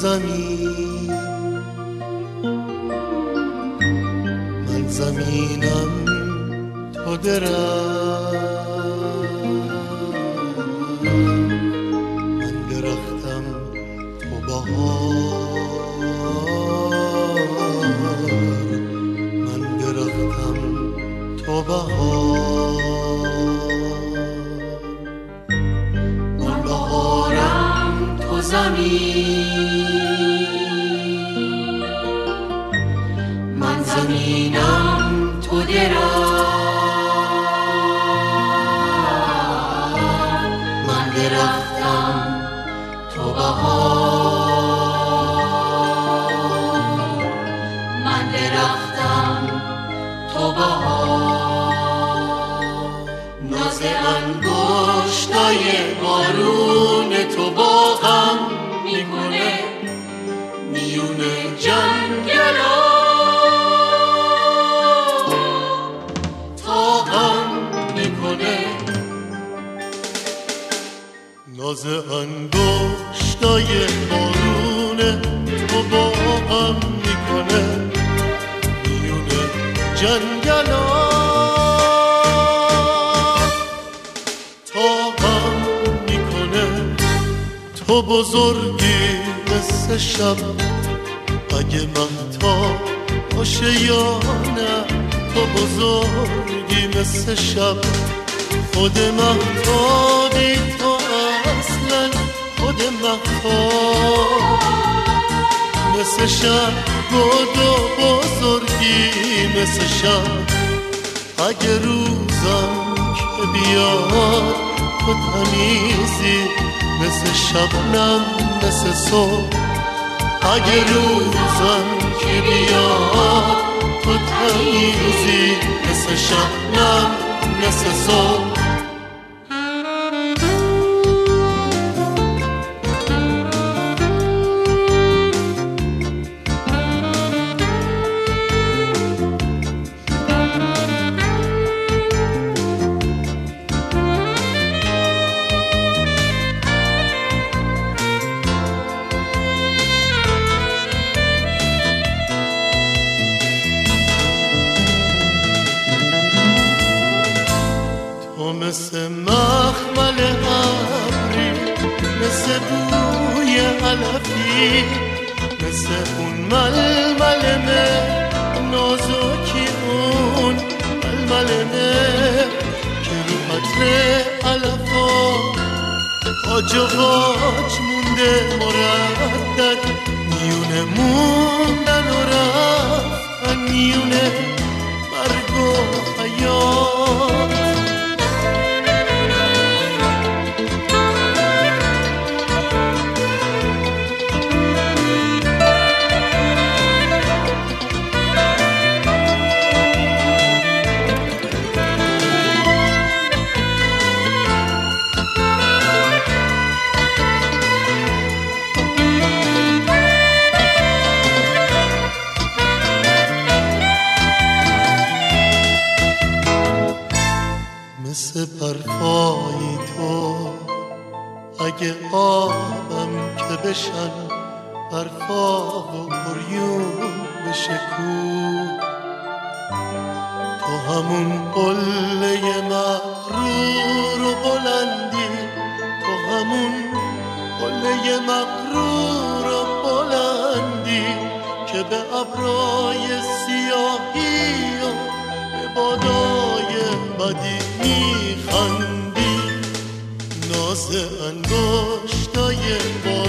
زمین، من زمینم تو درم، من درختم تو بهار، من درختم تو بهار، من بهارم تو زمین، من زمینم تو درم، من درختم تو بهار، من درختم تو بهار، ناز انگشتای بارون تو باغم میکنه میون جنگلا، تاهم میکنه ناز انگشتای بارون تو باغم میکنه میون جنگلا، تاهم میکنه تو بزرگی مثل شب، اگه مهتاب باشه یا نه، تو بزرگی مثل شب، خود مهتابی تو اصلا، خود مهتاب مثل شب، بود و بزرگی مثل شب، اگه روزم که بیاد تو تمیزی مثل شبنم مثل صبح، اگه روزم که بیاد تو تمیزی مثل شبنم مثل صبح. مثل مخمل ابری، مثل بوی علفی، مثل اون ململمه نازکی، اون ململمه که رو عطر علفا آج و واج مونده مردد، میونه موندن و رفتن میونه مرگ و حیات، مثل برفای تو اگه آبم که بشن، برفا و عریون بشه کو، تو همون قله مغرور و بلندی، تو همون قله مغرور و بلندی که به ابرای سیاهی و به بادای بدی میخندی، ناز انگشتای